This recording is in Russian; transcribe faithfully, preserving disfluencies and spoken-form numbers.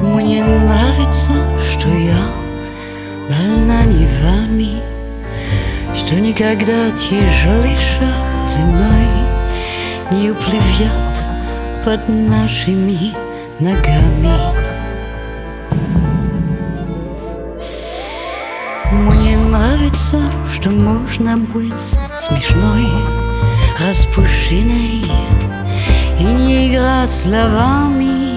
Мне нравится, что я больна не вами, что никогда тяжелый шаг земной не уплывет под нашими ногами. Мне нравится, что можно быть смешной, распущенной и не играть словами.